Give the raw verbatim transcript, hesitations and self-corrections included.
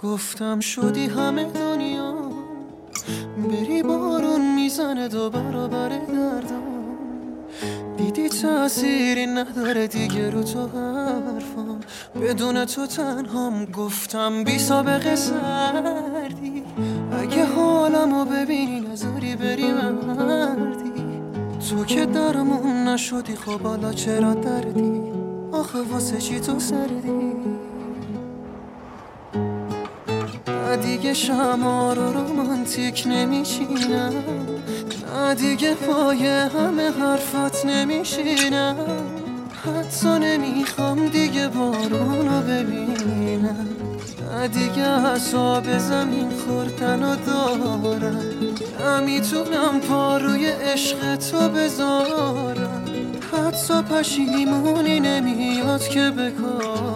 گفتم شدی همه دنیا، بری بارون میزنه دو برابر دردم. دیدی تأثیری نداره دیگه رو تو حرفم، بدون تو تنهام. گفتم بی سابقه سردی، اگه حالمو ببینی نذاری بری مردی. تو که درمون نشدی خب حالا چرا دردی؟ آخه واسه چی تو سردی؟ نه دیگه شمع رو رومانتیک نمیشینم، نه دیگه پای همه حرفات نمیشینم. حتی نمیخوام دیگه بارونو ببینم، نه دیگه حساب زمین خوردن و دارم. نمیتونم پا روی عشق تو بذارم، حتی پشیمونی نمیاد که بکارم.